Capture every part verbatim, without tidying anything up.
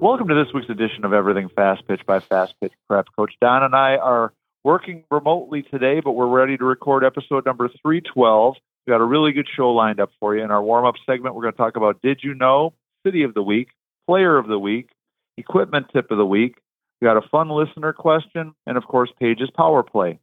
Welcome to this week's edition of Everything Fast Pitch by Fast Pitch Prep. Coach Don and I are working remotely today, but we're ready to record episode number three twelve. We've got a really good show lined up for you. In our warm-up segment, we're going to talk about Did You Know, City of the Week, Player of the Week, Equipment Tip of the Week. We've got a fun listener question, and of course, Page's Power Play.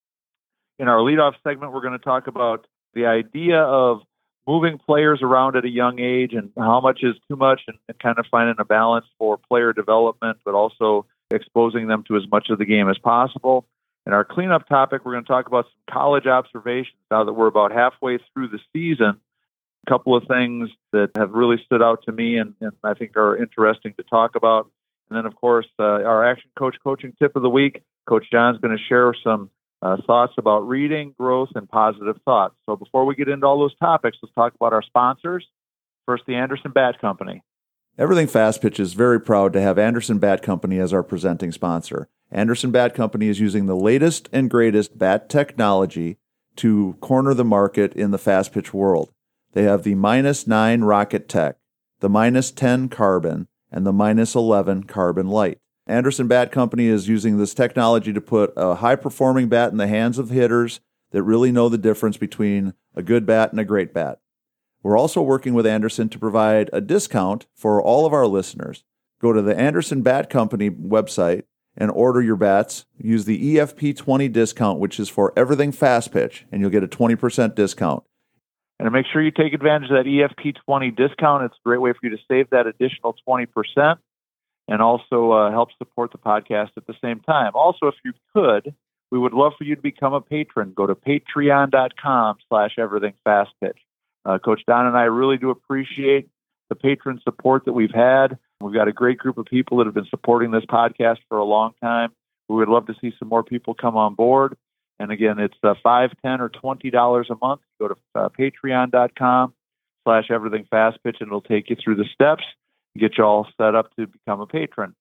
In our leadoff segment, we're going to talk about the idea of moving players around at a young age and how much is too much, and, and kind of finding a balance for player development, but also exposing them to as much of the game as possible. In our cleanup topic, we're going to talk about some college observations now that we're about halfway through the season. A couple of things that have really stood out to me and, and I think are interesting to talk about. And then, of course, uh, our Action Coach Coaching Tip of the Week. Coach John's going to share some Uh, thoughts about reading, growth, and positive thoughts. So before we get into all those topics, let's talk about our sponsors. First, the Anderson Bat Company. Everything Fast Pitch is very proud to have Anderson Bat Company as our presenting sponsor. Anderson Bat Company is using the latest and greatest bat technology to corner the market in the fast pitch world. They have the minus nine Rocket Tech, the minus ten Carbon, and the minus eleven Carbon Light. Anderson Bat Company is using this technology to put a high-performing bat in the hands of hitters that really know the difference between a good bat and a great bat. We're also working with Anderson to provide a discount for all of our listeners. Go to the Anderson Bat Company website and order your bats. Use the E F P twenty discount, which is for everything fast pitch, and you'll get a twenty percent discount. And make sure you take advantage of that E F P twenty discount. It's a great way for you to save that additional twenty percent. And also uh, help support the podcast at the same time. Also, if you could, we would love for you to become a patron. Go to patreon.com slash everythingfastpitch. Uh, Coach Don and I really do appreciate the patron support that we've had. We've got a great group of people that have been supporting this podcast for a long time. We would love to see some more people come on board. And again, it's uh, five dollars, ten dollars, or twenty dollars a month. Go to uh, patreon.com slash everythingfastpitch, and it'll take you through the steps. Get you all set up to become a patron.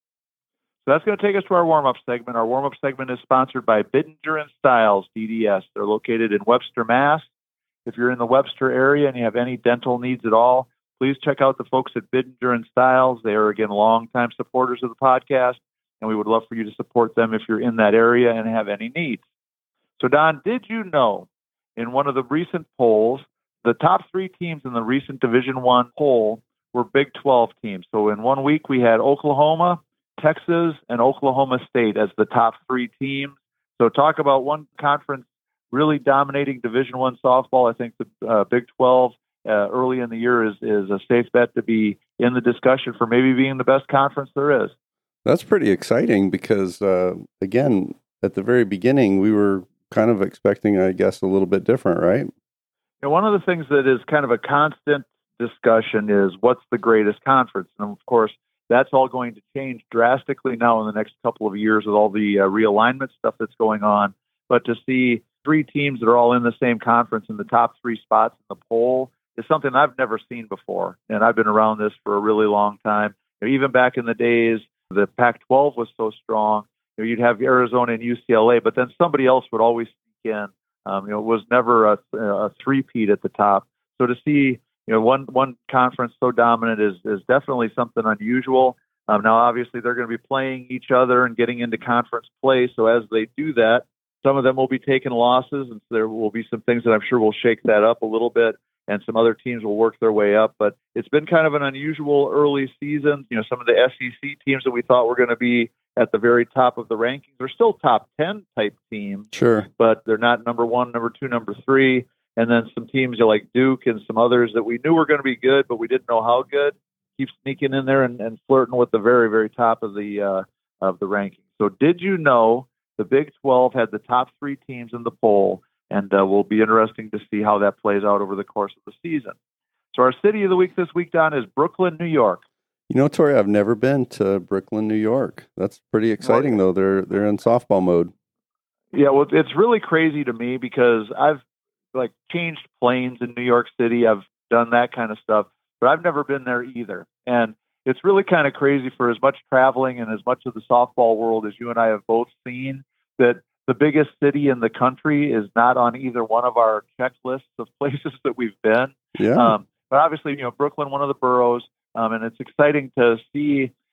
So that's going to take us to our warm-up segment. Our warm-up segment is sponsored by Bittinger and Styles, D D S. They're located in Webster, Mass. If you're in the Webster area and you have any dental needs at all, please check out the folks at Bittinger and Styles. They are, again, longtime supporters of the podcast, and we would love for you to support them if you're in that area and have any needs. So, Don, did you know in one of the recent polls, the top three teams in the recent Division I poll were Big twelve teams. So in one week, we had Oklahoma, Texas, and Oklahoma State as the top three teams. So talk about one conference really dominating Division I softball. I think the uh, Big twelve uh, early in the year is, is a safe bet to be in the discussion for maybe being the best conference there is. That's pretty exciting because, uh, again, at the very beginning, we were kind of expecting, I guess, a little bit different, right? You know, one of the things that is kind of a constant discussion is what's the greatest conference, and of course that's all going to change drastically now in the next couple of years with all the uh, realignment stuff that's going on. But to see three teams that are all in the same conference in the top three spots in the poll is something I've never seen before, and I've been around this for a really long time. You know, even back in the days the Pac twelve was so strong, you know, you'd have Arizona and U C L A, but then somebody else would always sneak in. Um, you know, it was never a, a three-peat at the top. So to see You know, one one conference so dominant is is definitely something unusual. Um, now, obviously, they're going to be playing each other and getting into conference play. So as they do that, some of them will be taking losses, and so there will be some things that I'm sure will shake that up a little bit, and some other teams will work their way up. But it's been kind of an unusual early season. You know, some of the S E C teams that we thought were going to be at the very top of the rankings are still top ten type teams. Sure. But they're not number one, number two, number three. And then some teams like Duke and some others that we knew were going to be good, but we didn't know how good, keep sneaking in there and, and flirting with the very, very top of the uh, of the rankings. So did you know the Big twelve had the top three teams in the poll, and uh, will be interesting to see how that plays out over the course of the season. So our city of the week this week, Don, is Brooklyn, New York. You know, Tori, I've never been to Brooklyn, New York. That's pretty exciting, though. They're they're in softball mode. Yeah, well, it's really crazy to me because I've like changed planes in New York City. I've done that kind of stuff, but I've never been there either. And it's really kind of crazy for as much traveling and as much of the softball world as you and I have both seen, that the biggest city in the country is not on either one of our checklists of places that we've been. Yeah. Um, but obviously, you know, Brooklyn, one of the boroughs, um, and it's exciting to see,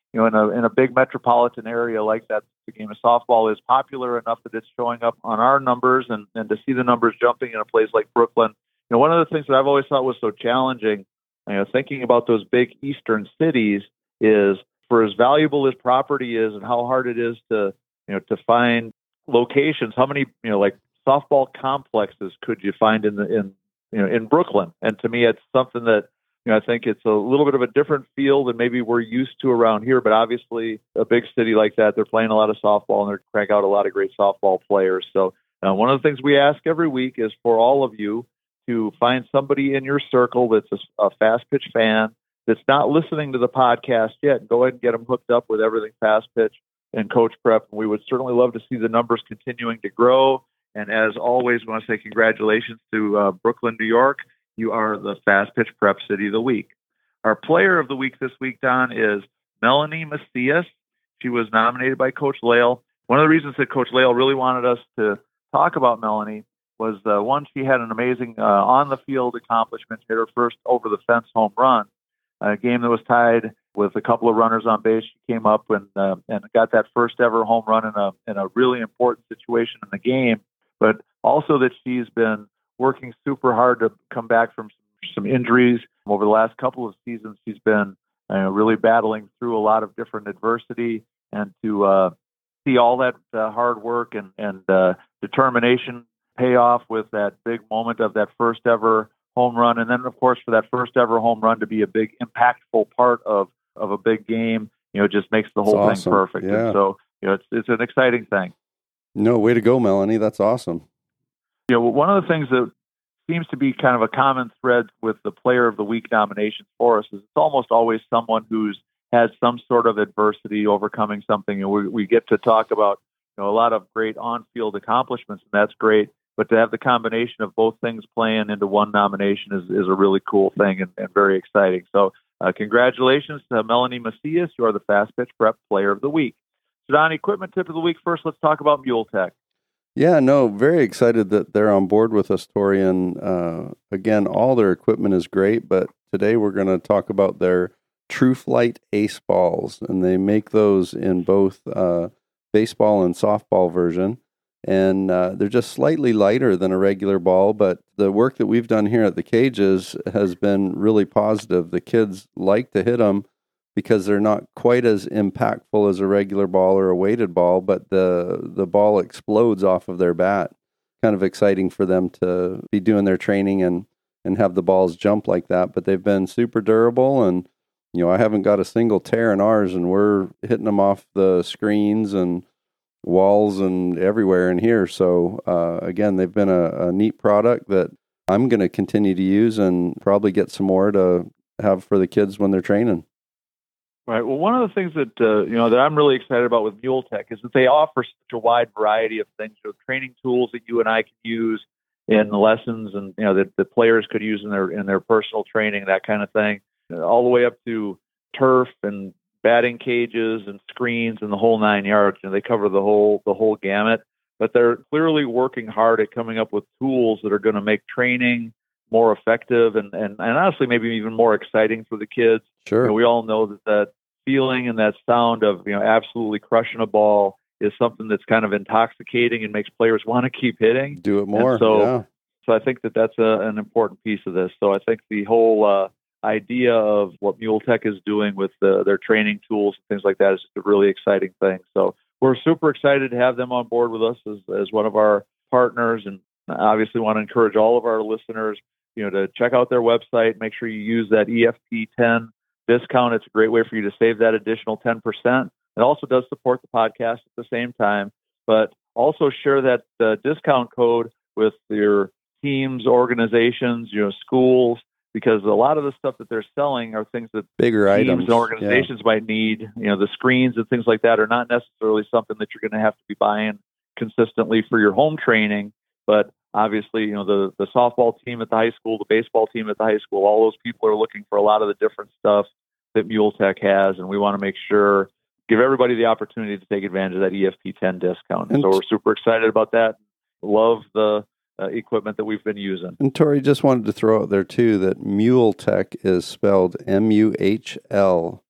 you know, in a in a big metropolitan area like that, the game of softball is popular enough that it's showing up on our numbers, and, and to see the numbers jumping in a place like Brooklyn. You know, one of the things that I've always thought was so challenging, you know, thinking about those big eastern cities, is for as valuable as property is and how hard it is to, you know, to find locations, how many, you know, like softball complexes could you find in the, in, you know, in Brooklyn? And to me, it's something that, you know, I think it's a little bit of a different feel than maybe we're used to around here, but obviously a big city like that, they're playing a lot of softball and they're cranking out a lot of great softball players. So uh, one of the things we ask every week is for all of you to find somebody in your circle that's a, a fast pitch fan that's not listening to the podcast yet. Go ahead and get them hooked up with everything Fast Pitch and Coach Prep. And we would certainly love to see the numbers continuing to grow. And as always, we want to say congratulations to uh, Brooklyn, New York. You are the Fast Pitch Prep City of the Week. Our player of the week this week, Don, is Melanie Macias. She was nominated by Coach Lael. One of the reasons that Coach Lael really wanted us to talk about Melanie was, uh, one, she had an amazing uh, on-the-field accomplishment, hit her first over-the-fence home run, a game that was tied with a couple of runners on base. She came up and uh, and got that first ever home run in a in a really important situation in the game, but also that she's been working super hard to come back from some, some injuries over the last couple of seasons. She's been uh, really battling through a lot of different adversity, and to uh, see all that uh, hard work and, and uh, determination pay off with that big moment of that first ever home run. And then, of course, for that first ever home run to be a big impactful part of, of a big game, you know, it just makes the whole That's thing awesome. perfect. Yeah. And so, you know, it's, it's an exciting thing. No, way to go, Melanie. That's awesome. You know, one of the things that seems to be kind of a common thread with the Player of the Week nominations for us is it's almost always someone who's had some sort of adversity, overcoming something. And we, we get to talk about, you know, a lot of great on-field accomplishments, and that's great. But to have the combination of both things playing into one nomination is, is a really cool thing and, and very exciting. So uh, congratulations to Melanie Macias. You are the Fast Pitch Prep Player of the Week. So Don, equipment tip of the week first. Let's talk about MuleTech. Yeah, no, very excited that they're on board with us, Tori. And uh, again, all their equipment is great, but today we're going to talk about their TrueFlight Ace balls, and they make those in both uh, baseball and softball version. And uh, they're just slightly lighter than a regular ball, but the work that we've done here at the cages has been really positive. The kids like to hit them because they're not quite as impactful as a regular ball or a weighted ball, but the the ball explodes off of their bat. Kind of exciting for them to be doing their training and, and have the balls jump like that. But they've been super durable, and you know, I haven't got a single tear in ours, and we're hitting them off the screens and walls and everywhere in here. So uh, again, they've been a, a neat product that I'm going to continue to use and probably get some more to have for the kids when they're training. Right. Well, one of the things that uh, you know that I'm really excited about with MuleTech is that they offer such a wide variety of things, you know, training tools that you and I can use in lessons, and you know that the players could use in their in their personal training, that kind of thing, all the way up to turf and batting cages and screens and the whole nine yards. You know, they cover the whole the whole gamut. But they're clearly working hard at coming up with tools that are going to make training more effective and, and, and honestly maybe even more exciting for the kids. Sure. You know, we all know that that feeling and that sound of, you know, absolutely crushing a ball is something that's kind of intoxicating and makes players want to keep hitting. Do it more. And so, yeah. so I think that that's a, an important piece of this. So I think the whole uh, idea of what MuleTech is doing with the, their training tools and things like that is just a really exciting thing. So we're super excited to have them on board with us as, as one of our partners, and obviously want to encourage all of our listeners, you know, to check out their website. Make sure you use that E F P ten discount. It's a great way for you to save that additional ten percent. It also does support the podcast at the same time, but also share that uh, discount code with your teams, organizations, you know, schools, because a lot of the stuff that they're selling are things that bigger teams items and organizations yeah. might need. You know, the screens and things like that are not necessarily something that you're going to have to be buying consistently for your home training. But obviously, you know, the, the softball team at the high school, the baseball team at the high school, all those people are looking for a lot of the different stuff that MuleTech has. And we want to make sure, give everybody the opportunity to take advantage of that E F P ten discount. And so we're super excited about that. Love the uh, equipment that we've been using. And Tori, just wanted to throw out there too that MuleTech is spelled M U H L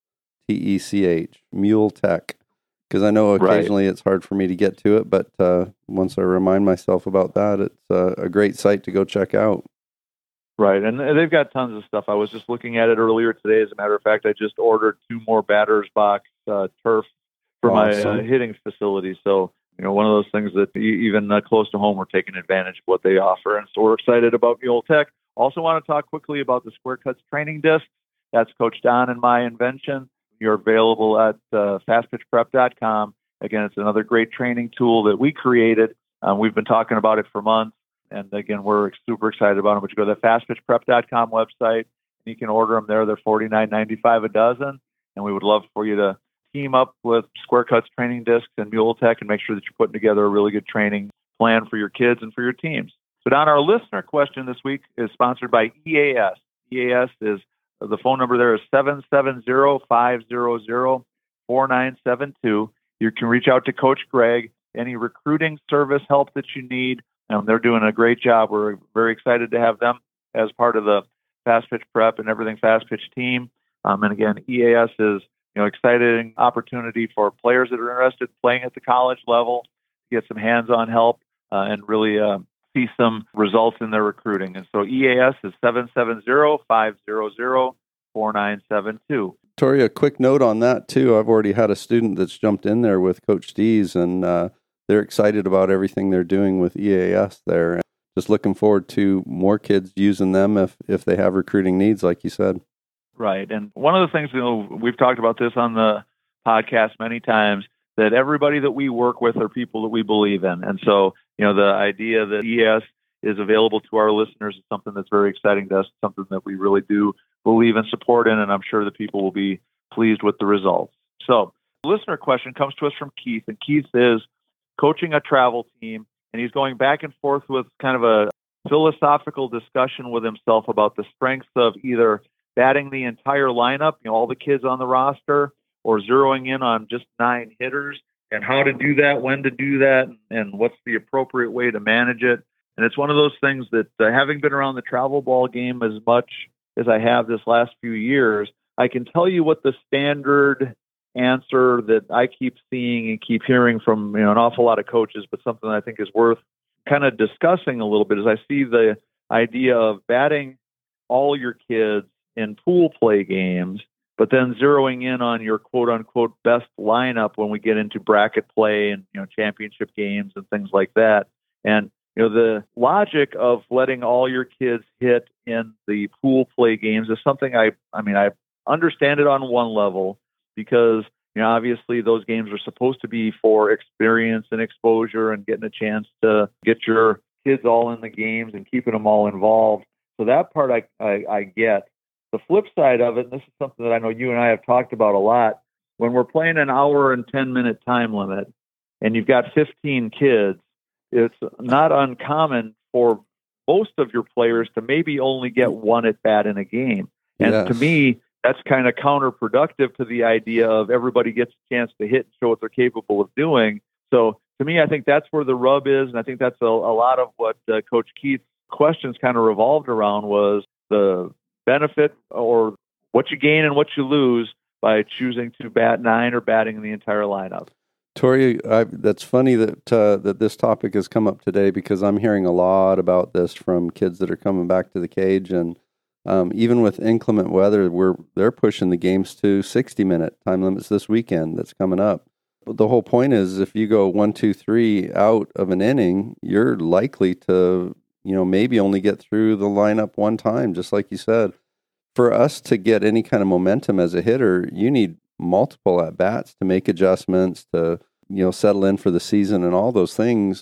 T E C H, Mule Tech. Because I know occasionally right. it's hard for me to get to it, but uh, once I remind myself about that, it's uh, a great site to go check out. Right, and they've got tons of stuff. I was just looking at it earlier today. As a matter of fact, I just ordered two more batter's box uh, turf for awesome. my uh, hitting facility. So, you know, one of those things that even uh, close to home, we're taking advantage of what they offer. And so we're excited about Mule Tech. Also want to talk quickly about the Square Cuts training disc. That's Coach Don and my invention. You're available at uh, fast pitch prep dot com. Again, it's another great training tool that we created. Um, we've been talking about it for months. And again, we're super excited about them. But you go to the fast pitch prep dot com website, and you can order them there. They're forty-nine ninety-five a dozen. And we would love for you to team up with Square Cuts training discs and Mule Tech and make sure that you're putting together a really good training plan for your kids and for your teams. So Don, our listener question this week is sponsored by E A S. E A S is, the phone number there is seven seven zero, five zero zero, four nine seven two. You can reach out to Coach Greg, any recruiting service help that you need. Um, they're doing a great job. We're very excited to have them as part of the Fast Pitch Prep and Everything Fast Pitch team. Um, and again, E A S is, you know, exciting opportunity for players that are interested in playing at the college level to get some hands-on help uh, and really uh, see some results in their recruiting. And so E A S is seven seven zero, five zero zero, four nine seven two. Tori, a quick note on that too. I've already had a student that's jumped in there with Coach Dees, and uh, they're excited about everything they're doing with E A S there. Just looking forward to more kids using them if, if they have recruiting needs, like you said. Right. And one of the things, you know, we've talked about this on the podcast many times, that everybody that we work with are people that we believe in. And so, you know, the idea that E A S is available to our listeners is something that's very exciting to us, something that we really do believe and support in, and I'm sure that people will be pleased with the results. So the listener question comes to us from Keith, and Keith is coaching a travel team, and he's going back and forth with kind of a philosophical discussion with himself about the strengths of either batting the entire lineup, you know, all the kids on the roster, or zeroing in on just nine hitters, and how to do that, when to do that, and what's the appropriate way to manage it. And it's one of those things that, uh, having been around the travel ball game as much as I have this last few years, I can tell you what the standard answer that I keep seeing and keep hearing from, you know, an awful lot of coaches, but something I think is worth kind of discussing a little bit, is I see the idea of batting all your kids in pool play games, but then zeroing in on your quote unquote best lineup when we get into bracket play and, you know, championship games and things like that. And, you know, the logic of letting all your kids hit in the pool play games is something I, I mean, I understand it on one level, because, you know, obviously those games are supposed to be for experience and exposure and getting a chance to get your kids all in the games and keeping them all involved. So that part I, I, I get. The flip side of it, and this is something that I know you and I have talked about a lot, when we're playing an hour and ten minute time limit and you've got fifteen kids, it's not uncommon for most of your players to maybe only get one at bat in a game. And yes. to me, that's kind of counterproductive to the idea of everybody gets a chance to hit and show what they're capable of doing. So to me, I think that's where the rub is. And I think that's a, a lot of what uh, Coach Keith's questions kind of revolved around, was the benefit or what you gain and what you lose by choosing to bat nine or batting in the entire lineup. Tori, I, that's funny that uh, that this topic has come up today, because I'm hearing a lot about this from kids that are coming back to the cage, and um, even with inclement weather, we're they're pushing the games to sixty minute time limits this weekend that's coming up. But the whole point is, if you go one, two, three out of an inning, you're likely to, you know, maybe only get through the lineup one time, just like you said. For us to get any kind of momentum as a hitter, you need multiple at-bats to make adjustments, to, you know, settle in for the season and all those things.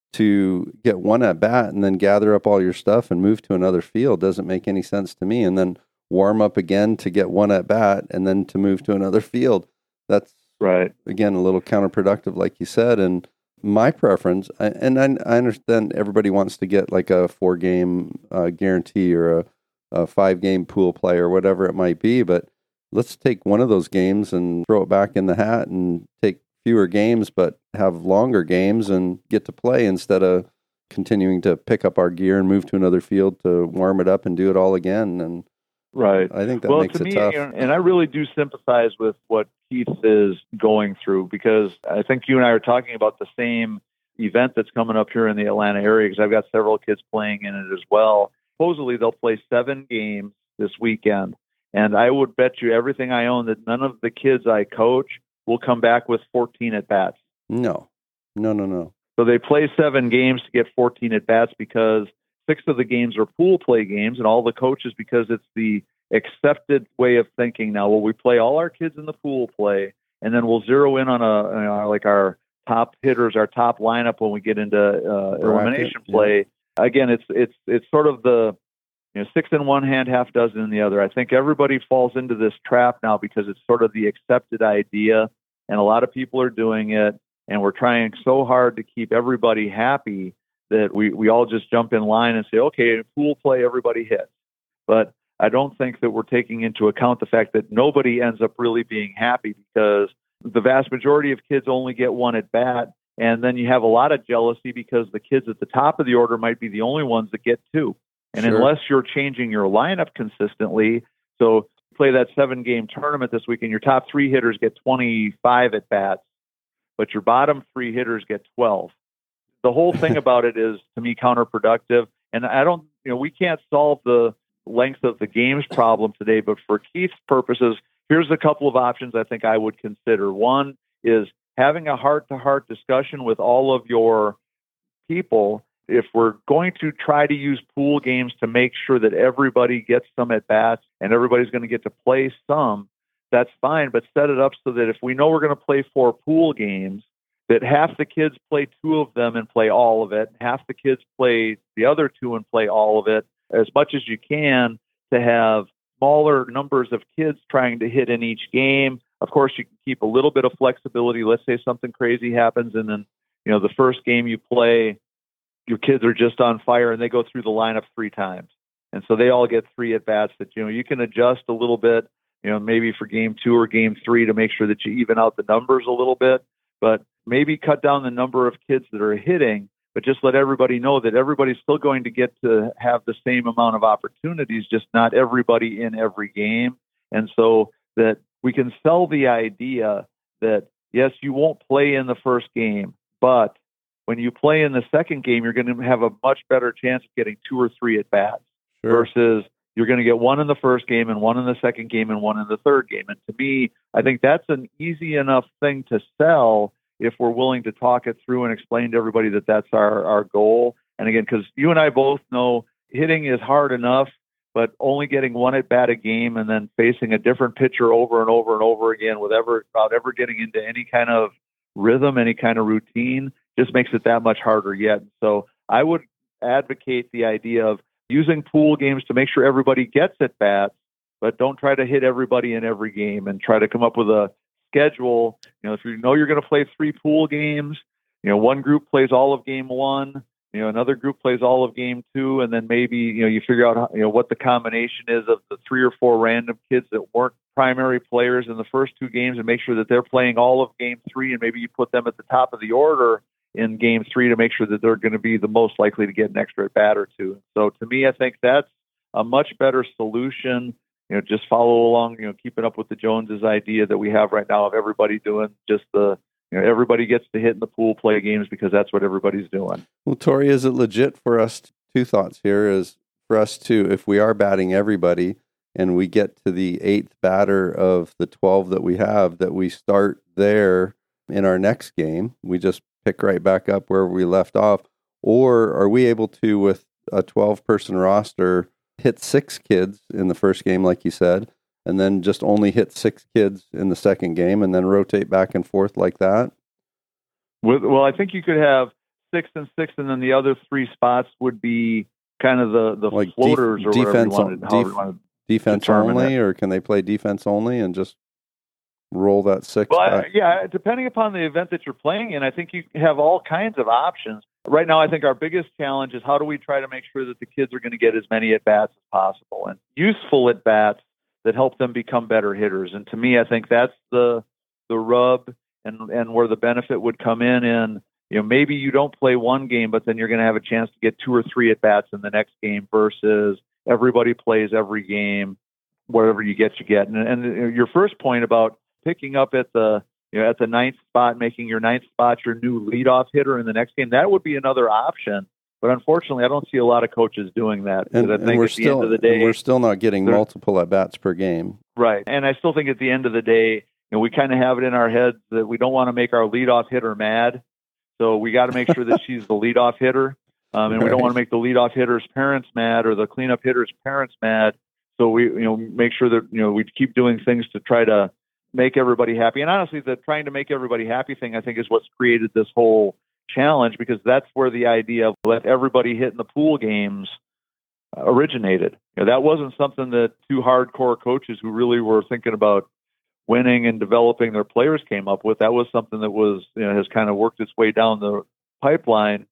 To get one at-bat and then gather up all your stuff and move to another field doesn't make any sense to me. And then warm up again to get one at-bat and then to move to another field. That's, right, again, a little counterproductive, like you said. And my preference, and I, I understand everybody wants to get like a four-game uh, guarantee or a, a five-game pool play or whatever it might be, but let's take one of those games and throw it back in the hat and take fewer games, but have longer games and get to play, instead of continuing to pick up our gear and move to another field to warm it up and do it all again. And Right. I think that well, makes to it me, tough. You know, and I really do sympathize with what Keith is going through, because I think you and I are talking about the same event that's coming up here in the Atlanta area, because I've got several kids playing in it as well. Supposedly they'll play seven games this weekend, and I would bet you everything I own that none of the kids I coach will come back with fourteen at-bats. No, no, no, no. So they play seven games to get fourteen at-bats, because six of the games are pool play games, and all the coaches, because it's the accepted way of thinking now. Well, we play all our kids in the pool play, and then we'll zero in on a, you know, like our top hitters, our top lineup when we get into uh, elimination play. Yeah. Again, it's it's it's sort of the, you know, six in one hand, half dozen in the other. I think everybody falls into this trap now because it's sort of the accepted idea, and a lot of people are doing it, and we're trying so hard to keep everybody happy that we, we all just jump in line and say, okay, pool play, everybody hits. But I don't think that we're taking into account the fact that nobody ends up really being happy, because the vast majority of kids only get one at bat. And then you have a lot of jealousy because the kids at the top of the order might be the only ones that get two. And Sure. unless you're changing your lineup consistently, so play that seven game tournament this week and your top three hitters get twenty-five at bats, but your bottom three hitters get twelve. The whole thing about it is, to me, counterproductive. And I don't, you know, we can't solve the length of the games problem today, but for Keith's purposes, here's a couple of options I think I would consider. One is having a heart-to-heart discussion with all of your people. If we're going to try to use pool games to make sure that everybody gets some at-bats and everybody's going to get to play some, that's fine, but set it up so that if we know we're going to play four pool games, that half the kids play two of them and play all of it, half the kids play the other two and play all of it, as much as you can, to have smaller numbers of kids trying to hit in each game. Of course, you can keep a little bit of flexibility. Let's say something crazy happens, and then, you know, the first game you play, your kids are just on fire and they go through the lineup three times. And so they all get three at-bats that, you know, you can adjust a little bit, you know, maybe for game two or game three to make sure that you even out the numbers a little bit. But maybe cut down the number of kids that are hitting, but just let everybody know that everybody's still going to get to have the same amount of opportunities, just not everybody in every game. And so that we can sell the idea that, yes, you won't play in the first game, but when you play in the second game, you're going to have a much better chance of getting two or three at bats. Sure. Versus you're going to get one in the first game and one in the second game and one in the third game. And to me, I think that's an easy enough thing to sell if we're willing to talk it through and explain to everybody that that's our, our goal. And again, because you and I both know hitting is hard enough, but only getting one at bat a game and then facing a different pitcher over and over and over again with ever, without ever getting into any kind of rhythm, any kind of routine, just makes it that much harder yet. So I would advocate the idea of using pool games to make sure everybody gets at bats, but don't try to hit everybody in every game, and try to come up with a schedule. You know, if you know you're going to play three pool games, you know, one group plays all of game one, you know, another group plays all of game two, and then maybe, you know, you figure out, how, you know, what the combination is of the three or four random kids that weren't primary players in the first two games, and make sure that they're playing all of game three, and maybe you put them at the top of the order in game three to make sure that they're going to be the most likely to get an extra at bat or two. So to me, I think that's a much better solution. You know, just follow along, you know, keeping up with the Joneses idea that we have right now of everybody doing just the, you know, everybody gets to hit in the pool play games because that's what everybody's doing. Well, Tori, is it legit for us, two thoughts here, is for us to, if we are batting everybody and we get to the eighth batter of the twelve that we have, that we start there in our next game, we just pick right back up where we left off? Or are we able to, with a twelve-person roster, hit six kids in the first game, like you said, and then just only hit six kids in the second game, and then rotate back and forth like that? Well, I think you could have six and six, and then the other three spots would be kind of the, the like floaters def- or whatever defense, you wanted, def- however you wanted defense only, or can they play defense only and just roll that six well, back? I, yeah, depending upon the event that you're playing in, I think you have all kinds of options. Right now, I think our biggest challenge is how do we try to make sure that the kids are going to get as many at-bats as possible, and useful at-bats that help them become better hitters. And to me, I think that's the the rub and, and where the benefit would come in. And, you know, maybe you don't play one game, but then you're going to have a chance to get two or three at-bats in the next game versus everybody plays every game. whatever you get, you get. And, and your first point about picking up at the you know, at the ninth spot, making your ninth spot your new leadoff hitter in the next game, that would be another option. But unfortunately, I don't see a lot of coaches doing that. And, I and think we're at the still end of the day, we're still not getting multiple at bats per game. Right. And I still think at the end of the day, you know, we kind of have it in our heads that we don't want to make our leadoff hitter mad. So we got to make sure that she's the leadoff hitter. Um, and right. we don't want to make the leadoff hitter's parents mad or the cleanup hitter's parents mad. So we, you know, make sure that, you know, we keep doing things to try to make everybody happy. And honestly, the trying to make everybody happy thing, I think, is what's created this whole challenge, because that's where the idea of let everybody hit in the pool games originated. You know, that wasn't something that two hardcore coaches who really were thinking about winning and developing their players came up with. That was something that was, you know, has kind of worked its way down the pipeline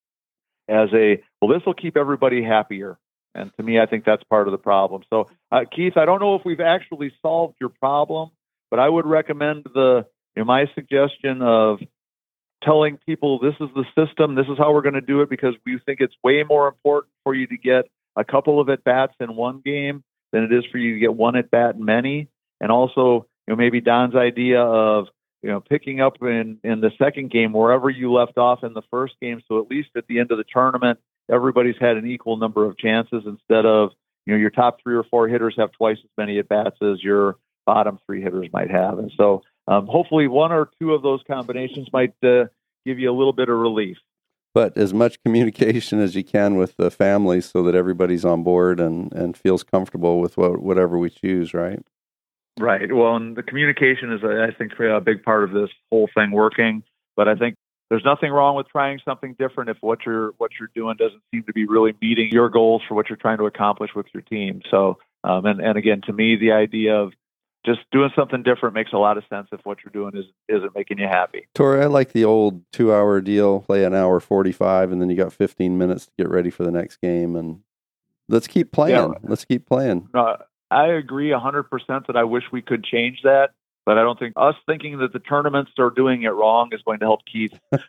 as a, well, this will keep everybody happier. And to me, I think that's part of the problem. So, uh, Keith, I don't know if we've actually solved your problem, but I would recommend the, you know, my suggestion of telling people this is the system, this is how we're going to do it, because we think it's way more important for you to get a couple of at-bats in one game than it is for you to get one at-bat in many. And also, you know, maybe Don's idea of, you know, picking up in, in the second game wherever you left off in the first game. So at least at the end of the tournament, everybody's had an equal number of chances instead of, you know, your top three or four hitters have twice as many at-bats as your bottom three hitters might have. And so um, hopefully one or two of those combinations might uh, give you a little bit of relief. But as much communication as you can with the family so that everybody's on board and, and feels comfortable with what, whatever we choose, right? Right. Well, and the communication is, I think, a big part of this whole thing working. But I think there's nothing wrong with trying something different if what you're what you're doing doesn't seem to be really meeting your goals for what you're trying to accomplish with your team. So, um, and, and again, to me, the idea of just doing something different makes a lot of sense if what you're doing is, isn't making you happy. Tori, I like the old two-hour deal, play an hour forty-five, and then you got fifteen minutes to get ready for the next game. And let's keep playing. Yeah. Let's keep playing. Uh, I agree one hundred percent that I wish we could change that, but I don't think us thinking that the tournaments are doing it wrong is going to help Keith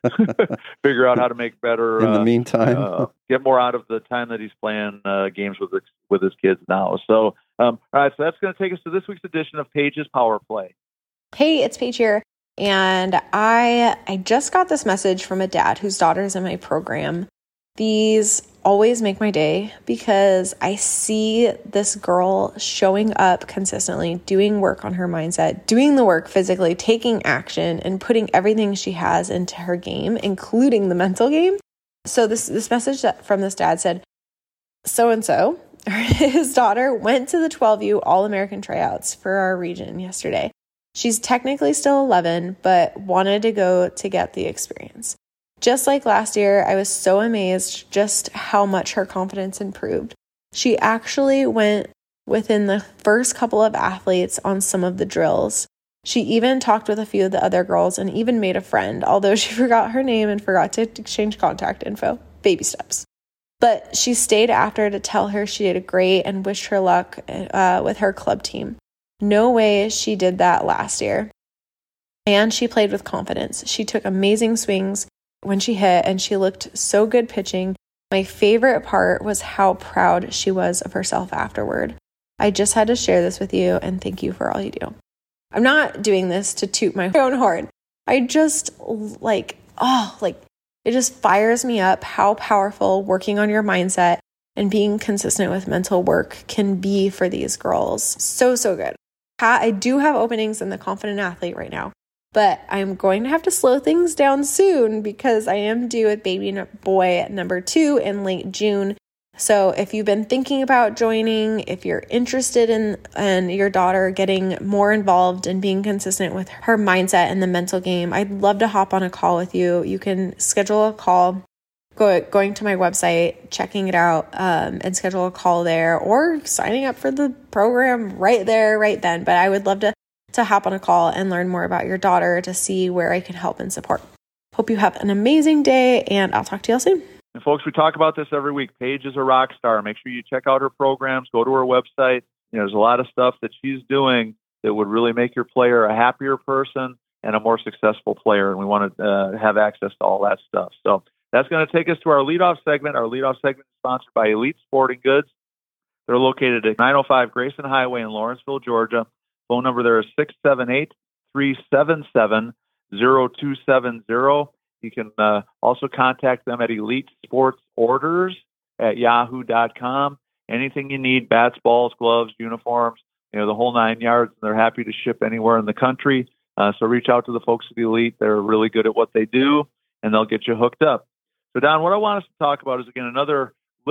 figure out how to make better. In the uh, meantime, uh, get more out of the time that he's playing uh, games with his, with his kids now. So, um, all right, so that's going to take us to this week's edition of Paige's Power Play. Hey, it's Paige here, and I I just got this message from a dad whose daughter's in my program. These always make my day because I see this girl showing up consistently, doing work on her mindset, doing the work physically, taking action, and putting everything she has into her game, including the mental game. So this, this message that, from this dad said, so-and-so, his daughter, went to the twelve U All-American tryouts for our region yesterday. She's technically still eleven, but wanted to go to get the experience. Just like last year, I was so amazed just how much her confidence improved. She actually went within the first couple of athletes on some of the drills. She even talked with a few of the other girls and even made a friend, although she forgot her name and forgot to exchange contact info. Baby steps. But she stayed after to tell her she did great and wished her luck uh, with her club team. No way she did that last year. And she played with confidence. She took amazing swings when she hit, and she looked so good pitching. My favorite part was how proud she was of herself afterward. I just had to share this with you, and thank you for all you do. I'm not doing this to toot my own horn. I just like, oh, like it just fires me up how powerful working on your mindset and being consistent with mental work can be for these girls. So, so good. I do have openings in the Confident Athlete right now, but I'm going to have to slow things down soon because I am due with baby boy number two in late June. So if you've been thinking about joining, if you're interested in and your daughter getting more involved and being consistent with her mindset and the mental game, I'd love to hop on a call with you. You can schedule a call go, going to my website, checking it out, um, and schedule a call there, or signing up for the program right there, right then. But I would love to to hop on a call and learn more about your daughter to see where I can help and support. Hope you have an amazing day, and I'll talk to y'all soon. And folks, we talk about this every week. Paige is a rock star. Make sure you check out her programs, go to her website. You know, there's a lot of stuff that she's doing that would really make your player a happier person and a more successful player, and we want to uh, have access to all that stuff. So that's going to take us to our leadoff segment. Our leadoff segment is sponsored by Elite Sporting Goods. They're located at nine oh five Grayson Highway in Lawrenceville, Georgia. Phone number there is six seven eight, three seven seven, zero two seven zero. You can uh, also contact them at Elite Sports Orders at yahoo dot com. Anything you need, bats, balls, gloves, uniforms, you know, the whole nine yards. They're happy to ship anywhere in the country. Uh, so reach out to the folks at Elite. They're really good at what they do, and they'll get you hooked up. So, Don, what I want us to talk about is, again, another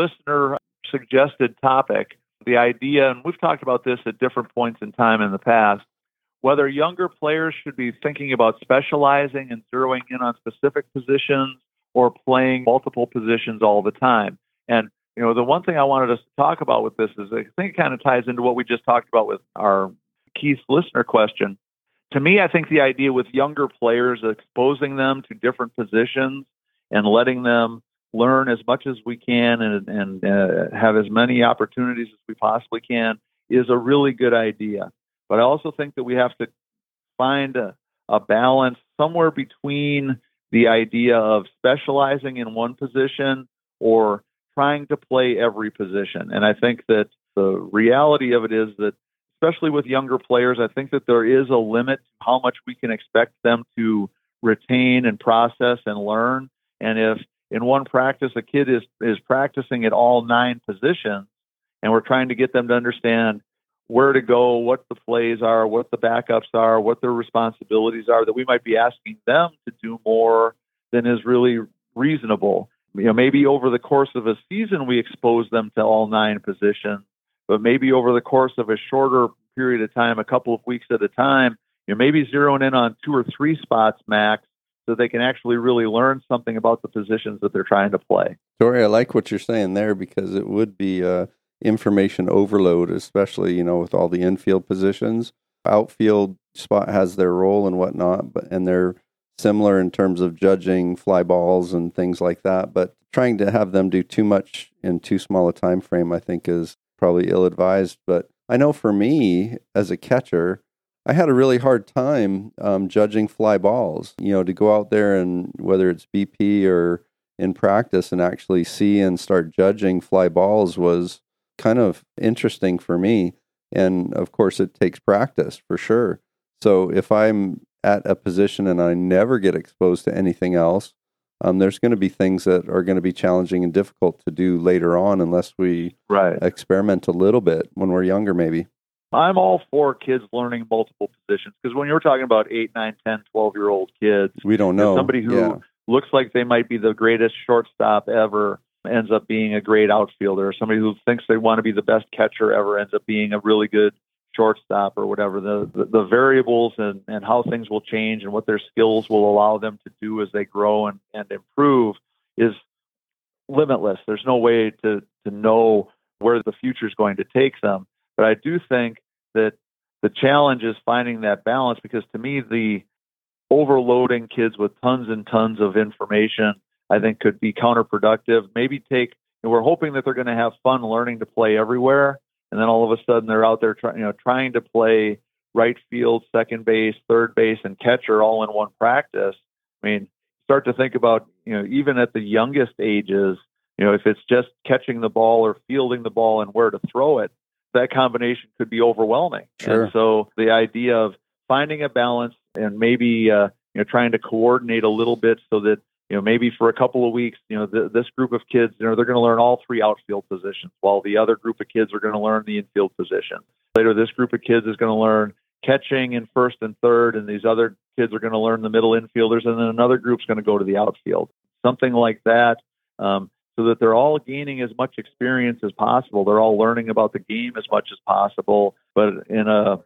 listener-suggested topic, the idea, and we've talked about this at different points in time in the past, whether younger players should be thinking about specializing and zeroing in on specific positions or playing multiple positions all the time. And, you know, the one thing I wanted us to talk about with this is I think it kind of ties into what we just talked about with our Keith listener question. To me, I think the idea with younger players, exposing them to different positions and letting them learn as much as we can and, and uh, have as many opportunities as we possibly can is a really good idea. But I also think that we have to find a, a balance somewhere between the idea of specializing in one position or trying to play every position. And I think that the reality of it is that, especially with younger players, I think that there is a limit to how much we can expect them to retain and process and learn. And if in one practice a kid is, is practicing at all nine positions, and we're trying to get them to understand where to go, what the plays are, what the backups are, what their responsibilities are, that we might be asking them to do more than is really reasonable. You know, maybe over the course of a season, we expose them to all nine positions, but maybe over the course of a shorter period of time, a couple of weeks at a time, you know, maybe zeroing in on two or three spots max so they can actually really learn something about the positions that they're trying to play. Tori, I like what you're saying there because it would be uh, information overload, especially, you know, with all the infield positions. Outfield spot has their role and whatnot, but and they're similar in terms of judging fly balls and things like that. But trying to have them do too much in too small a time frame, I think, is probably ill-advised. But I know for me as a catcher, I had a really hard time um, judging fly balls. You know, to go out there and whether it's B P or in practice and actually see and start judging fly balls was kind of interesting for me. And of course, it takes practice for sure. So if I'm at a position and I never get exposed to anything else, um, there's going to be things that are going to be challenging and difficult to do later on unless we right. experiment a little bit when we're younger, maybe. I'm all for kids learning multiple positions because when you're talking about eight, nine, ten, twelve-year-old kids, we don't know. Somebody who yeah. looks like they might be the greatest shortstop ever ends up being a great outfielder. Somebody who thinks they want to be the best catcher ever ends up being a really good shortstop or whatever. The, the, the variables and, and how things will change and what their skills will allow them to do as they grow and, and improve is limitless. There's no way to, to know where the future is going to take them. But I do think that the challenge is finding that balance because to me, the overloading kids with tons and tons of information, I think could be counterproductive. Maybe take, and we're hoping that they're going to have fun learning to play everywhere. And then all of a sudden they're out there trying, you know, trying to play right field, second base, third base, and catcher all in one practice. I mean, start to think about, you know, even at the youngest ages, you know, if it's just catching the ball or fielding the ball and where to throw it, that combination could be overwhelming. Sure. And so the idea of finding a balance and maybe, uh, you know, trying to coordinate a little bit so that, you know, maybe for a couple of weeks, you know, th- this group of kids, you know, they're going to learn all three outfield positions while the other group of kids are going to learn the infield position. Later, this group of kids is going to learn catching in first and third, and these other kids are going to learn the middle infielders, and then another group's going to go to the outfield. Something like that. Um, so that they're all gaining as much experience as possible. They're all learning about the game as much as possible, but in a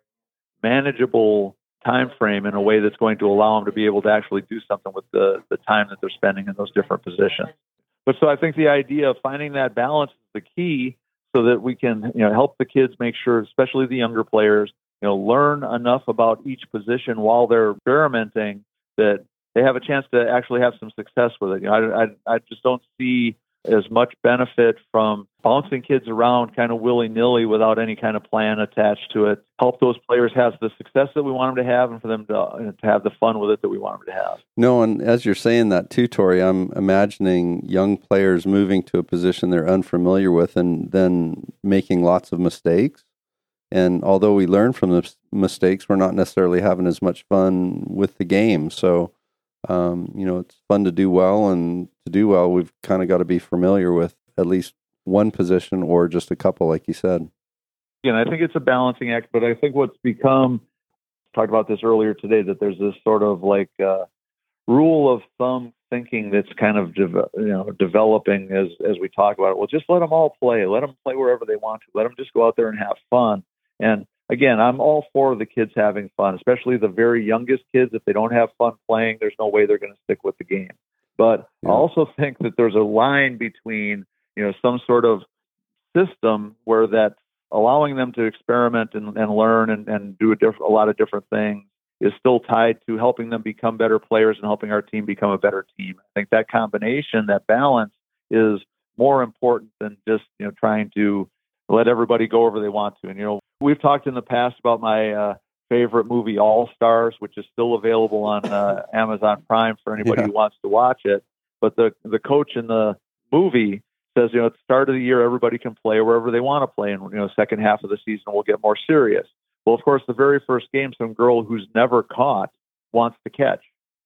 manageable time frame in a way that's going to allow them to be able to actually do something with the, the time that they're spending in those different positions. But so I think the idea of finding that balance is the key so that we can, you know, help the kids make sure, especially the younger players, you know, learn enough about each position while they're experimenting that they have a chance to actually have some success with it. You know, I, I, I just don't see as much benefit from bouncing kids around kind of willy-nilly without any kind of plan attached to it. Help those players have the success that we want them to have and for them to, to have the fun with it that we want them to have. No, and as you're saying that too, Tori, I'm imagining young players moving to a position they're unfamiliar with and then making lots of mistakes. And although we learn from the mistakes, we're not necessarily having as much fun with the game. So, um, you know, it's fun to do well, and to do well, we've kind of got to be familiar with at least one position or just a couple, like you said. Again, I think it's a balancing act, but I think what's become, talked about this earlier today, that there's this sort of like uh, rule of thumb thinking that's kind of de- you know developing as as we talk about it. Well, just let them all play. Let them play wherever they want to. Let them just go out there and have fun. And again, I'm all for the kids having fun, especially the very youngest kids. If they don't have fun playing, there's no way they're going to stick with the game. But yeah. I also think that there's a line between, you know, some sort of system where that's allowing them to experiment and, and learn and, and do a, diff- a lot of different things is still tied to helping them become better players and helping our team become a better team. I think that combination, that balance, is more important than just, you know, trying to let everybody go wherever they want to. And, you know, we've talked in the past about my uh, favorite movie, All Stars, which is still available on uh, Amazon Prime for anybody yeah. who wants to watch it. But the the coach in the movie says, you know, at the start of the year, everybody can play wherever they want to play. And, you know, second half of the season, we'll get more serious. Well, of course, the very first game, some girl who's never caught wants to catch.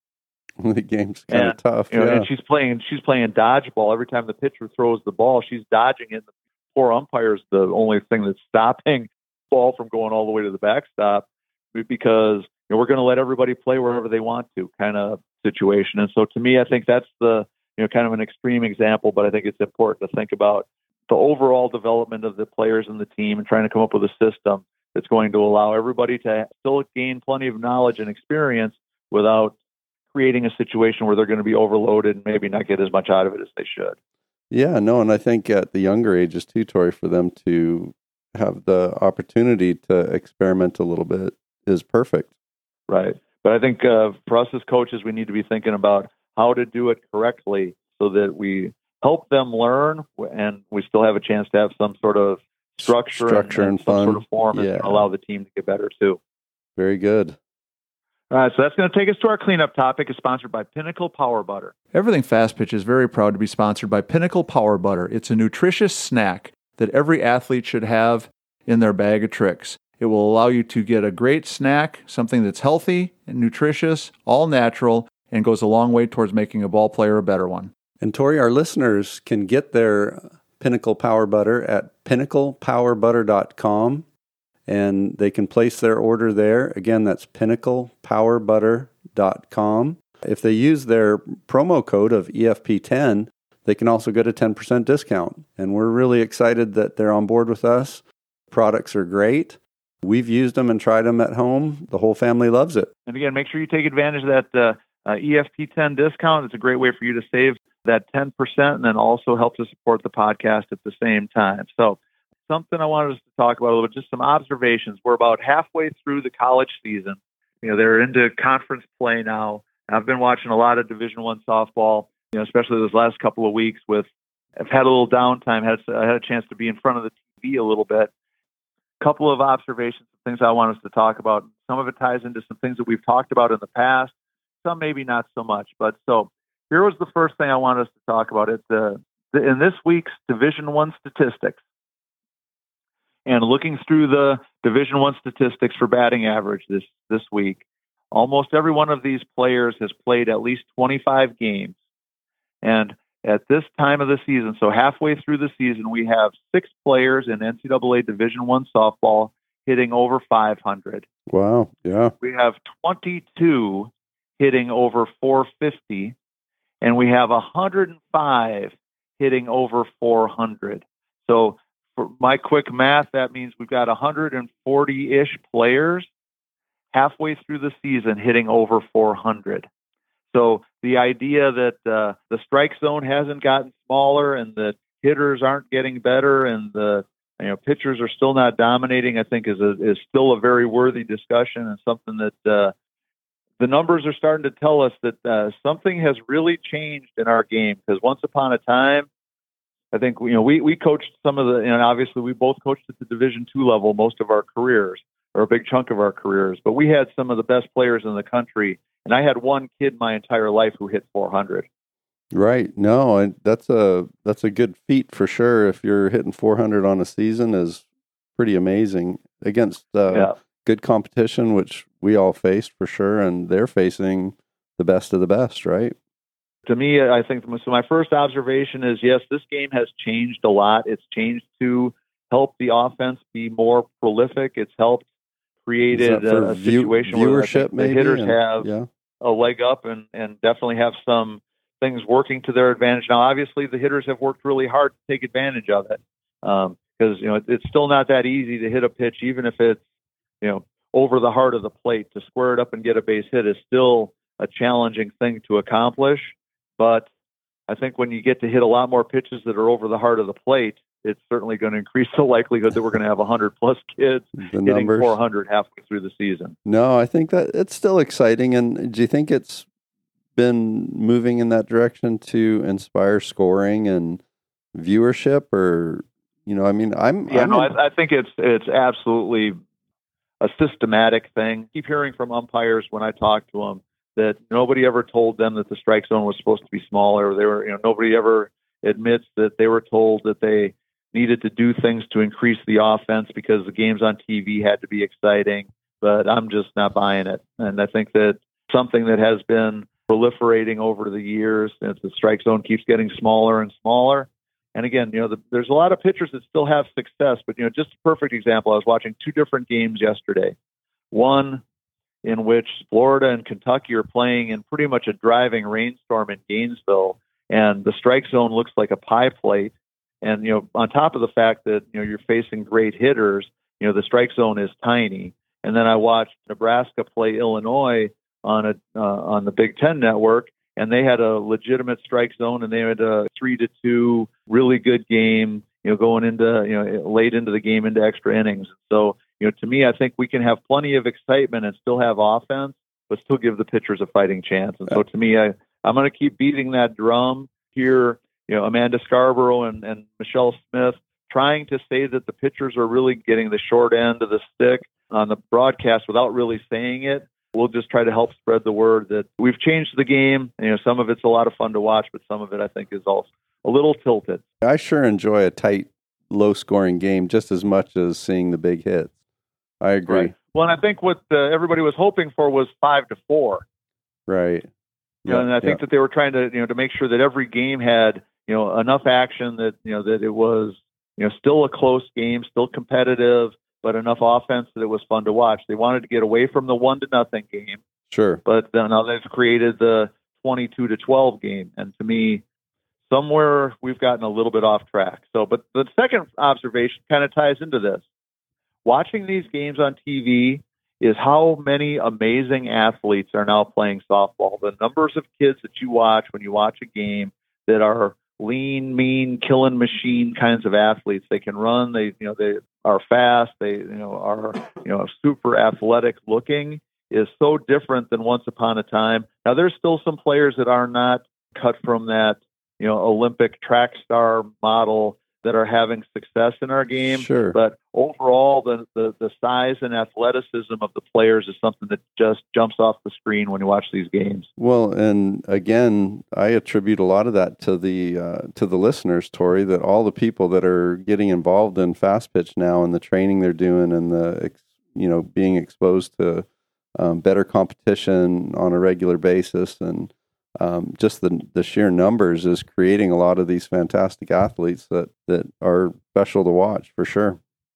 The game's kind of tough. You know, yeah. And she's playing, she's playing dodgeball. Every time the pitcher throws the ball, she's dodging it. The poor umpire's the only thing that's stopping the ball from going all the way to the backstop, because, you know, we're going to let everybody play wherever they want to kind of situation. And so to me, I think that's the, you know, kind of an extreme example, but I think it's important to think about the overall development of the players and the team and trying to come up with a system that's going to allow everybody to still gain plenty of knowledge and experience without creating a situation where they're going to be overloaded and maybe not get as much out of it as they should. Yeah, no, and I think at the younger ages too, Tori, for them to have the opportunity to experiment a little bit is perfect. Right. But I think uh, for us as coaches, we need to be thinking about how to do it correctly so that we help them learn and we still have a chance to have some sort of structure, structure and, and, and fun. some sort of form yeah. and allow the team to get better too. Very good. All right, so that's going to take us to our cleanup topic. It's sponsored by Pinnacle Power Butter. Everything Fast Pitch is very proud to be sponsored by Pinnacle Power Butter. It's a nutritious snack that every athlete should have in their bag of tricks. It will allow you to get a great snack, something that's healthy and nutritious, all natural, and goes a long way towards making a ball player a better one. And Tori, our listeners can get their Pinnacle Power Butter at pinnacle power butter dot com. And they can place their order there. Again, that's pinnacle power butter dot com. If they use their promo code of E F P ten, they can also get a ten percent discount. And we're really excited that they're on board with us. Products are great. We've used them and tried them at home. The whole family loves it. And again, make sure you take advantage of that uh, uh, E F P ten discount. It's a great way for you to save that ten percent and then also help to support the podcast at the same time. So, something I wanted us to talk about a little bit, just some observations. We're about halfway through the college season. You know, they're into conference play now. I've been watching a lot of Division One softball, you know, especially those last couple of weeks with, I've had a little downtime, had, I had a chance to be in front of the T V a little bit. A couple of observations, things I want us to talk about. Some of it ties into some things that we've talked about in the past, some maybe not so much. But so here was the first thing I want us to talk about. It's uh, in this week's Division One statistics. And looking through the Division One statistics for batting average this, this week, almost every one of these players has played at least twenty-five games. And at this time of the season, so halfway through the season, we have six players in N C double A Division One softball hitting over five hundred. Wow, yeah. We have twenty-two hitting over four fifty, and we have one hundred five hitting over four hundred. So for my quick math, that means we've got one hundred forty-ish players halfway through the season hitting over four hundred. So the idea that uh, the strike zone hasn't gotten smaller and the hitters aren't getting better and the you know pitchers are still not dominating, I think is a, is still a very worthy discussion and something that uh, the numbers are starting to tell us that uh, something has really changed in our game. Because once upon a time, I think, you know, we, we coached some of the, and obviously we both coached at the Division two level most of our careers, or a big chunk of our careers, but we had some of the best players in the country. And I had one kid my entire life who hit four hundred. Right. No, and that's a, that's a good feat for sure. If you're hitting four hundred on a season is pretty amazing against uh, yeah. good competition, which we all faced for sure. And they're facing the best of the best, right? To me, I think, so my first observation is, yes, this game has changed a lot. It's changed to help the offense be more prolific. It's helped created a, a view, situation viewership, where the maybe, hitters and, have yeah. a leg up and, and definitely have some things working to their advantage. Now, obviously, the hitters have worked really hard to take advantage of it because, um, you know, it, it's still not that easy to hit a pitch, even if it's, you know, over the heart of the plate. To square it up and get a base hit is still a challenging thing to accomplish. But I think when you get to hit a lot more pitches that are over the heart of the plate, it's certainly going to increase the likelihood that we're going to have one hundred plus kids the hitting numbers. four hundred halfway through the season. No, I think that it's still exciting. And do you think it's been moving in that direction to inspire scoring and viewership? Or, you know, I mean, I'm... Yeah, I'm no, in... I, I think it's it's absolutely a systematic thing. I keep hearing from umpires when I talk to them that nobody ever told them that the strike zone was supposed to be smaller. They were, you know, nobody ever admits that they were told that they needed to do things to increase the offense because the games on T V had to be exciting. But I'm just not buying it. And I think that something that has been proliferating over the years, as the strike zone keeps getting smaller and smaller. And again, you know, the, there's a lot of pitchers that still have success, but, you know, just a perfect example. I was watching two different games yesterday. One in which Florida and Kentucky are playing in pretty much a driving rainstorm in Gainesville, and the strike zone looks like a pie plate. And, you know, on top of the fact that, you know, you're facing great hitters, you know, the strike zone is tiny. And then I watched Nebraska play Illinois on a uh, on the Big Ten network, and they had a legitimate strike zone, and they had a three to two really good game, you know, going into, you know, late into the game, into extra innings. So, you know, to me, I think we can have plenty of excitement and still have offense, but still give the pitchers a fighting chance. And so to me, I, I'm going to keep beating that drum here. You know, Amanda Scarborough and, and Michelle Smith trying to say that the pitchers are really getting the short end of the stick on the broadcast without really saying it. We'll just try to help spread the word that we've changed the game. You know, some of it's a lot of fun to watch, but some of it I think is also a little tilted. I sure enjoy a tight, low-scoring game just as much as seeing the big hits. I agree. Right. Well, and I think what uh, everybody was hoping for was five to four. Right. You know, and I think that they were trying to, you know, to make sure that every game had, you know, enough action that, you know, that it was, you know, still a close game, still competitive, but enough offense that it was fun to watch. They wanted to get away from the one to nothing game. Sure. But then now they've created the twenty-two to twelve game. And to me, somewhere we've gotten a little bit off track. So, but the second observation kind of ties into this. Watching these games on T V is how many amazing athletes are now playing softball. The numbers of kids that you watch when you watch a game that are lean, mean, killing machine kinds of athletes. They can run. They, you know, they are fast. They, you know, are, you know, super athletic looking is so different than once upon a time. Now, there's still some players that are not cut from that, you know, Olympic track star model that are having success in our game. Sure. But overall, the, the, the size and athleticism of the players is something that just jumps off the screen when you watch these games. Well, and again, I attribute a lot of that to the uh, to the listeners, Tori, that all the people that are getting involved in fast pitch now and the training they're doing and the, you know, being exposed to um, better competition on a regular basis and Um, just the the sheer numbers is creating a lot of these fantastic athletes that, that are special to watch for sure.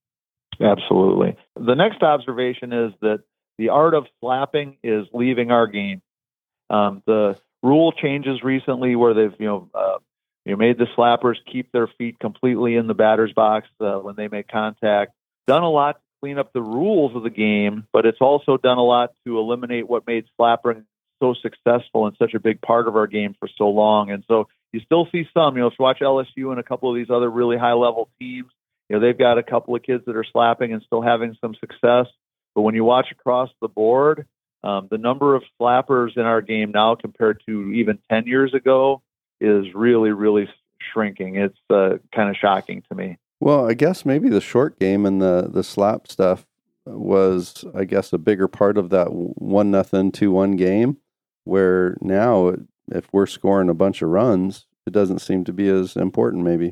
Absolutely. The next observation is that the art of slapping is leaving our game. Um, the rule changes recently where they've you know uh, you know, made the slappers keep their feet completely in the batter's box uh, when they make contact. Done a lot to clean up the rules of the game, but it's also done a lot to eliminate what made slapping so successful and such a big part of our game for so long. And so you still see some, you know, if you watch L S U and a couple of these other really high level teams, you know, they've got a couple of kids that are slapping and still having some success. But when you watch across the board, um, the number of slappers in our game now compared to even ten years ago is really, really shrinking. It's uh, kind of shocking to me. Well, I guess maybe the short game and the, the slap stuff was, I guess, a bigger part of that one nothing two one game, where now if we're scoring a bunch of runs, it doesn't seem to be as important maybe.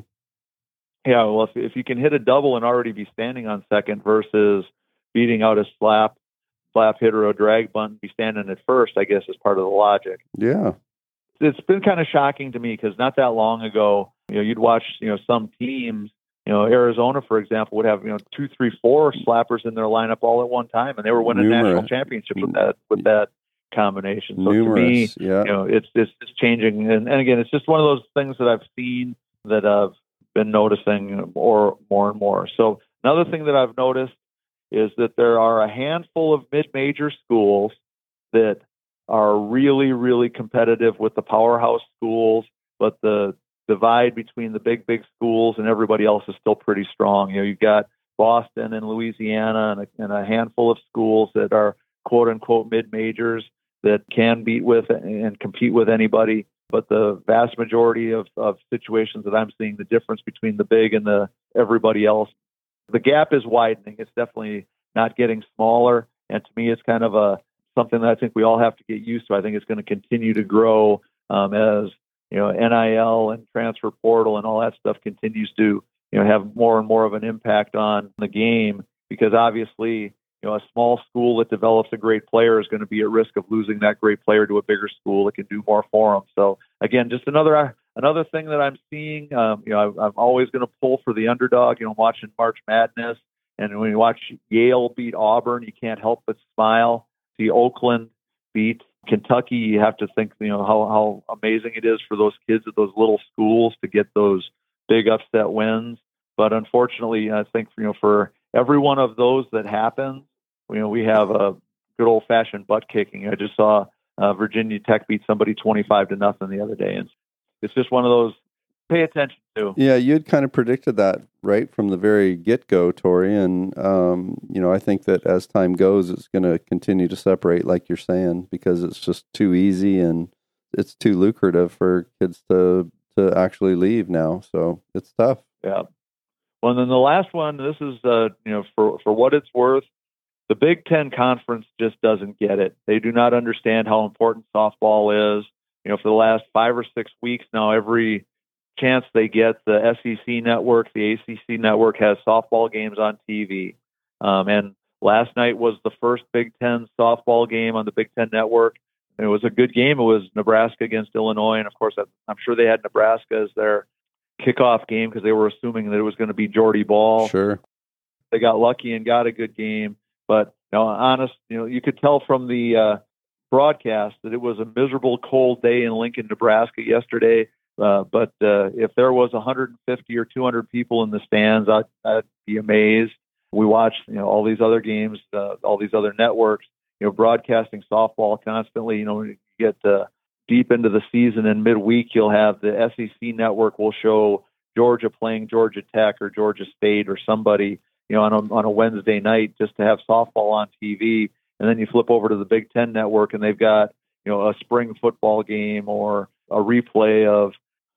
Yeah, well, if, if you can hit a double and already be standing on second versus beating out a slap, slap hit or a drag bunt and be standing at first, I guess is part of the logic. Yeah. It's been kind of shocking to me because not that long ago, you know, you'd watch, you know, some teams, you know, Arizona, for example, would have, you know, two, three, four slappers in their lineup all at one time, and they were winning Numerous. national championships with that with that combination. So Numerous, to me, yeah. you know, it's it's, it's changing, and, and again, it's just one of those things that I've seen that I've been noticing more, more and more. So another thing that I've noticed is that there are a handful of mid-major schools that are really, really competitive with the powerhouse schools, but the divide between the big, big schools and everybody else is still pretty strong. You know, you've got Boston and Louisiana and a, and a handful of schools that are quote unquote mid-majors that can beat with and compete with anybody. But the vast majority of, of situations that I'm seeing, the difference between the big and the everybody else, the gap is widening. It's definitely not getting smaller. And to me, it's kind of a something that I think we all have to get used to. I think it's going to continue to grow um, as you know, N I L and transfer portal and all that stuff continues to, you know, have more and more of an impact on the game, because obviously, you know, a small school that develops a great player is going to be at risk of losing that great player to a bigger school that can do more for them. So again, just another another thing that I'm seeing. Um, you know, I, I'm always going to pull for the underdog. You know, watching March Madness, and when you watch Yale beat Auburn, you can't help but smile. See Oakland beat Kentucky, you have to think, you know, how, how amazing it is for those kids at those little schools to get those big upset wins. But unfortunately, I think, you know, for every one of those that happens, you know, we have a good old fashioned butt kicking. I just saw uh, Virginia Tech beat somebody twenty-five to nothing the other day. And it's just one of those pay attention to. Yeah, you had kind of predicted that right from the very get-go, Tori. And, um, you know, I think that as time goes, it's going to continue to separate, like you're saying, because it's just too easy and it's too lucrative for kids to to actually leave now. So it's tough. Yeah. Well, and then the last one, this is, uh, you know, for, for what it's worth, the Big Ten Conference just doesn't get it. They do not understand how important softball is. You know, for the last five or six weeks now, every chance they get, the S E C network, the A C C network has softball games on T V. Um, and last night was the first Big Ten softball game on the Big Ten network. And it was a good game. It was Nebraska against Illinois. And of course, I'm sure they had Nebraska as their kickoff game because they were assuming that it was going to be Jordy Ball. Sure. They got lucky and got a good game. But, you know, honest, you know, you could tell from the uh, broadcast that it was a miserable, cold day in Lincoln, Nebraska yesterday. Uh, but uh, if there was one hundred fifty or two hundred people in the stands, I'd, I'd be amazed. We watch, you know, all these other games, uh, all these other networks, you know, broadcasting softball constantly. You know, when you get uh, deep into the season and midweek, you'll have the S E C network will show Georgia playing Georgia Tech or Georgia State or somebody, you know, on a, on a Wednesday night just to have softball on T V. And then you flip over to the Big Ten network and they've got, you know, a spring football game or a replay of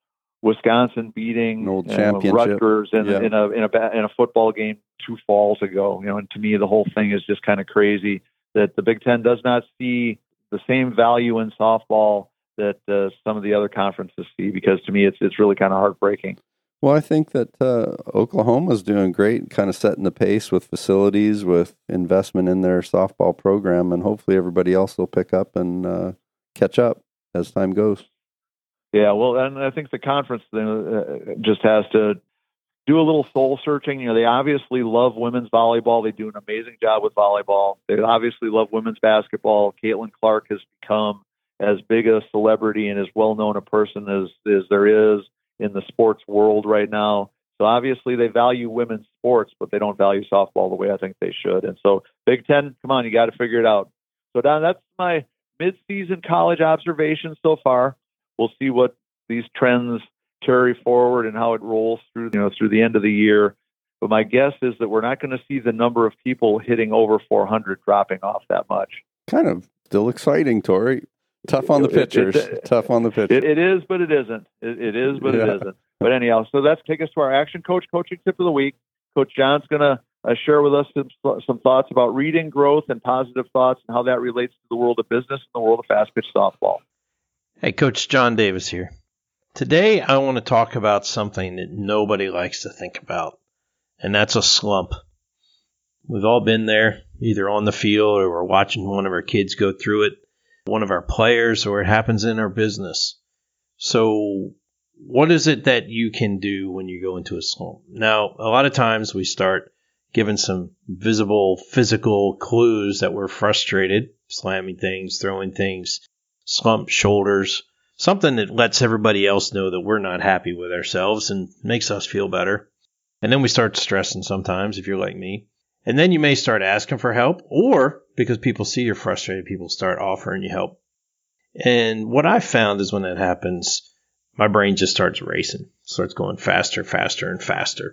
Wisconsin beating An old uh, championship. Rutgers in, Yeah. in a in a in a football game two falls ago. You know, and to me, the whole thing is just kind of crazy that the Big Ten does not see the same value in softball that uh, some of the other conferences see. Because to me, it's it's really kind of heartbreaking. Well, I think that uh, Oklahoma's doing great, kind of setting the pace with facilities, with investment in their softball program, and hopefully everybody else will pick up and uh, catch up as time goes. Yeah, well, and I think the conference uh, just has to do a little soul searching. You know, they obviously love women's volleyball. They do an amazing job with volleyball. They obviously love women's basketball. Caitlin Clark has become as big a celebrity and as well-known a person as, as there is in the sports world right now. So obviously they value women's sports, but they don't value softball the way I think they should. And so Big Ten, come on, you got to figure it out. So Don, that's my mid-season college observation so far. We'll see what these trends carry forward and how it rolls through, you know, through the end of the year. But my guess is that we're not going to see the number of people hitting over four hundred dropping off that much. Kind of still exciting, Tori. Tough on the pitchers. It, it, it, Tough on the pitchers. It, it is, but it isn't. It, it is, but yeah. it isn't. But anyhow, so that's take us to our Action Coach coaching tip of the week. Coach John's going to uh, share with us some, some thoughts about reading growth and positive thoughts and how that relates to the world of business and the world of fast pitch softball. Hey, Coach John Davis here. Today, I want to talk about something that nobody likes to think about, and that's a slump. We've all been there, either on the field or we're watching one of our kids go through it, one of our players, or it happens in our business. So what is it that you can do when you go into a slump? Now, a lot of times we start giving some visible physical clues that we're frustrated, slamming things, throwing things, slumped shoulders, something that lets everybody else know that we're not happy with ourselves and makes us feel better. And then we start stressing sometimes, if you're like me. And then you may start asking for help, or because people see you're frustrated, people start offering you help. And what I found is when that happens, my brain just starts racing, starts going faster, faster, and faster.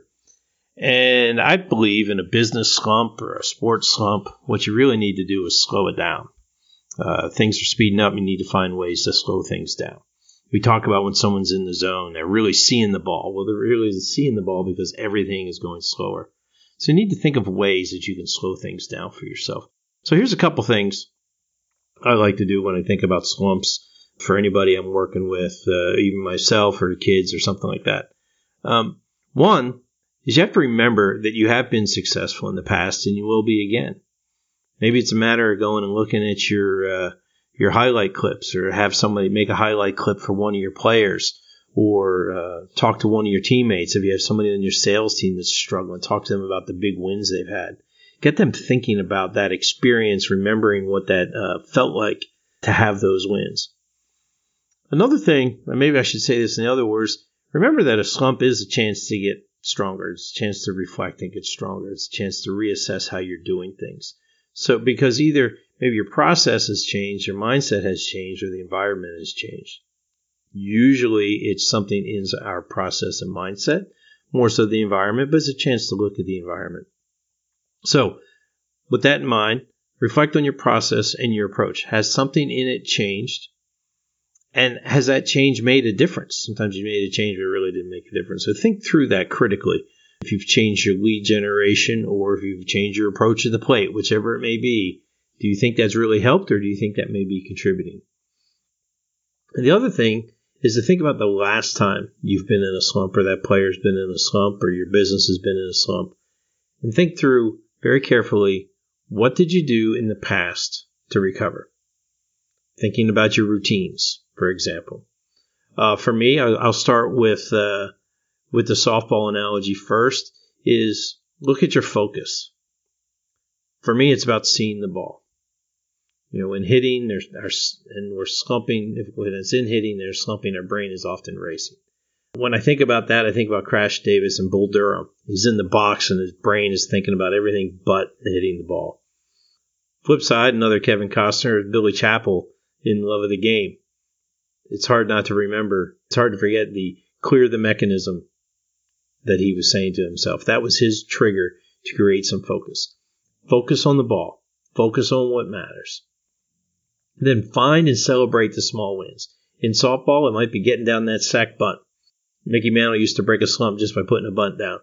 And I believe in a business slump or a sports slump, what you really need to do is slow it down. Uh, things are speeding up. You need to find ways to slow things down. We talk about when someone's in the zone, they're really seeing the ball. Well, they're really seeing the ball because everything is going slower. So you need to think of ways that you can slow things down for yourself. So here's a couple things I like to do when I think about slumps for anybody I'm working with, uh, even myself or kids or something like that. Um, one is you have to remember that you have been successful in the past and you will be again. Maybe it's a matter of going and looking at your uh, your highlight clips, or have somebody make a highlight clip for one of your players, or uh, talk to one of your teammates. If you have somebody on your sales team that's struggling, talk to them about the big wins they've had. Get them thinking about that experience, remembering what that uh, felt like to have those wins. Another thing, and maybe I should say this in other words, remember that a slump is a chance to get stronger. It's a chance to reflect and get stronger. It's a chance to reassess how you're doing things. So because either maybe your process has changed, your mindset has changed, or the environment has changed. Usually it's something in our process and mindset, more so the environment, but it's a chance to look at the environment. So with that in mind, reflect on your process and your approach. Has something in it changed? And has that change made a difference? Sometimes you made a change, but it really didn't make a difference. So think through that critically. If you've changed your lead generation, or if you've changed your approach to the plate, whichever it may be, do you think that's really helped, or do you think that may be contributing? And the other thing is to think about the last time you've been in a slump, or that player's been in a slump, or your business has been in a slump. And think through very carefully, what did you do in the past to recover? Thinking about your routines, for example. Uh, for me, I'll, I'll start with uh, with the softball analogy first, is look at your focus. For me, it's about seeing the ball. You know, when hitting, there's, there's and we're slumping. If when it's in hitting, there's slumping. Our brain is often racing. When I think about that, I think about Crash Davis and Bull Durham. He's in the box and his brain is thinking about everything but hitting the ball. Flip side, another Kevin Costner is Billy Chappell in Love of the Game. It's hard not to remember. It's hard to forget the clear the mechanism that he was saying to himself. That was his trigger to create some focus. Focus on the ball. Focus on what matters. Then find and celebrate the small wins. In softball, it might be getting down that sack bunt. Mickey Mantle used to break a slump just by putting a bunt down.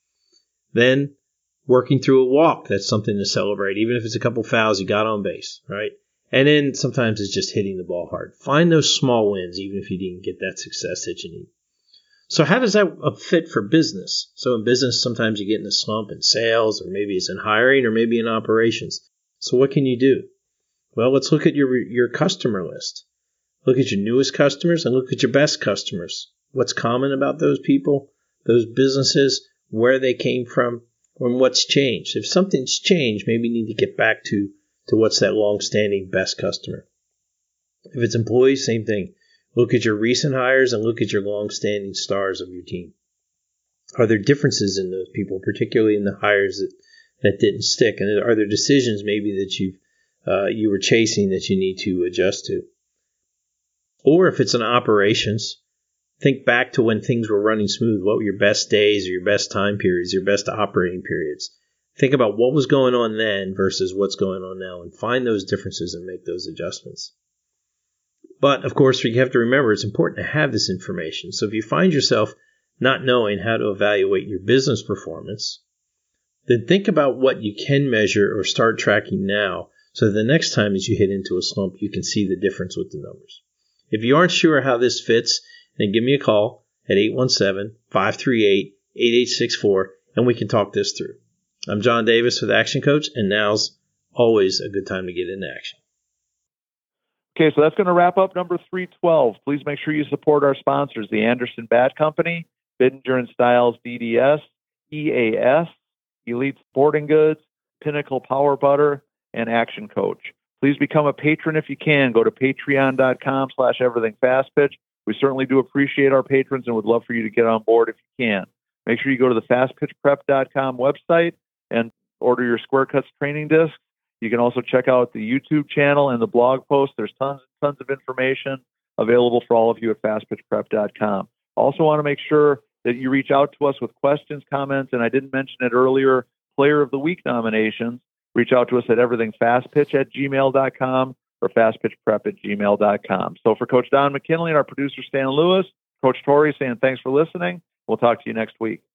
Then working through a walk. That's something to celebrate. Even if it's a couple fouls, you got on base, right? And then sometimes it's just hitting the ball hard. Find those small wins, even if you didn't get that success that you need. So how does that fit for business? So in business, sometimes you get in a slump in sales, or maybe it's in hiring, or maybe in operations. So what can you do? Well, let's look at your your customer list. Look at your newest customers and look at your best customers. What's common about those people, those businesses, where they came from, and what's changed. If something's changed, maybe you need to get back to, to what's that long-standing best customer. If it's employees, same thing. Look at your recent hires and look at your long-standing stars of your team. Are there differences in those people, particularly in the hires that, that didn't stick? And are there decisions maybe that you've, uh, you were chasing that you need to adjust to? Or if it's in operations, think back to when things were running smooth. What were your best days or your best time periods, your best operating periods? Think about what was going on then versus what's going on now, and find those differences and make those adjustments. But, of course, you have to remember it's important to have this information. So if you find yourself not knowing how to evaluate your business performance, then think about what you can measure or start tracking now so the next time as you hit into a slump, you can see the difference with the numbers. If you aren't sure how this fits, then give me a call at eight one seven, five three eight, eight eight six four and we can talk this through. I'm John Davis with Action Coach, and now's always a good time to get into action. Okay, so that's going to wrap up number three twelve. Please make sure you support our sponsors, the Anderson Bat Company, Bittinger and Styles D D S, E A S, Elite Sporting Goods, Pinnacle Power Butter, and Action Coach. Please become a patron if you can. Go to patreon.com slash everything fast pitch. We certainly do appreciate our patrons and would love for you to get on board if you can. Make sure you go to the fast pitch prep dot com website and order your Square Cuts training disc. You can also check out the YouTube channel and the blog post. There's tons and tons of information available for all of you at fast pitch prep dot com. Also want to make sure that you reach out to us with questions, comments, and I didn't mention it earlier, Player of the Week nominations. Reach out to us at everythingfastpitch at gmail dot com or fastpitchprep at gmail dot com. So for Coach Don McKinley and our producer Stan Lewis, Coach Torrey saying thanks for listening. We'll talk to you next week.